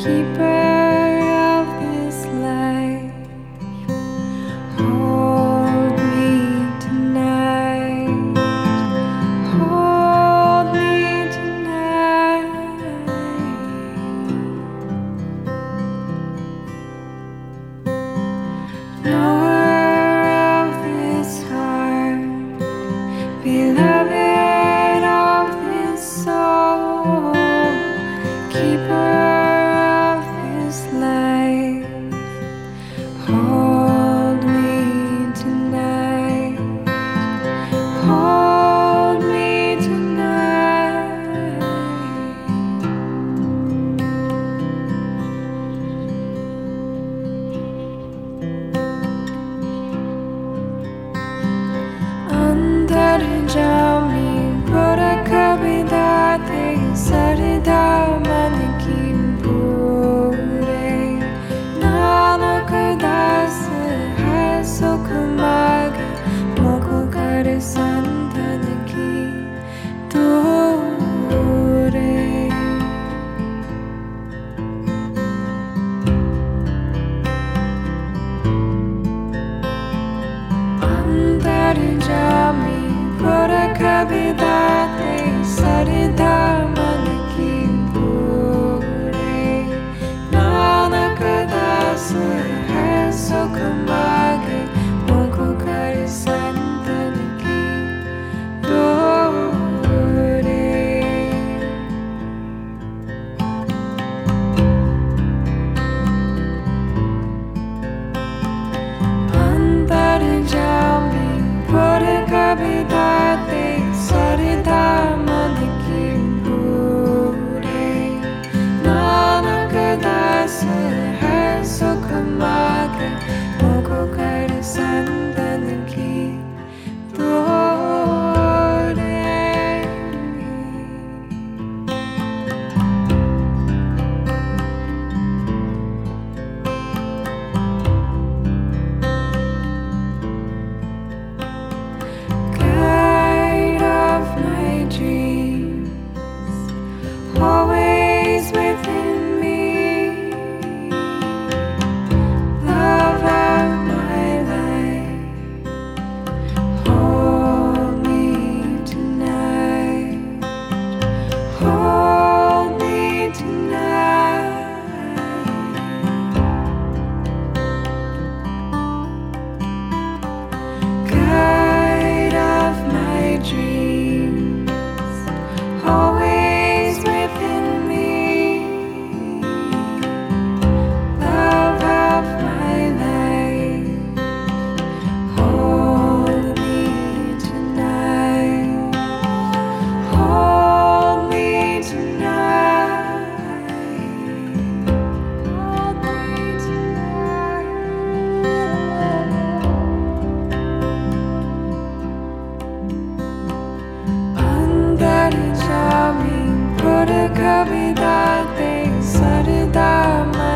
keeper of this life, hold me tonight, hold me tonight. Knower of this heart, beloved of this soul, keeper of this life, hold me tonight, hold me tonight. अंदर जामी बुरा कभी दाते सरदा मन की पूरे नानक दास है सुख मागे मोको कर संतन की दूरे अंदर जामी बुरा कभी दाते सरदा मन की पूरे नानक दास है सुख मागे मोको कर संतन की दूरे अंदर जामी बुरा कभी दाते सरदा मन की पूरे नानक दास है सुख मागे मोको कर संतन की दूरे guide of my dreams, always within me, love of my life, hold me tonight, hold me tonight. Guide of my dreams, always within me, love of my life, hold me tonight, hold me tonight, hold me tonight. अंदर जामी बुरा कभी दाते सरदा मन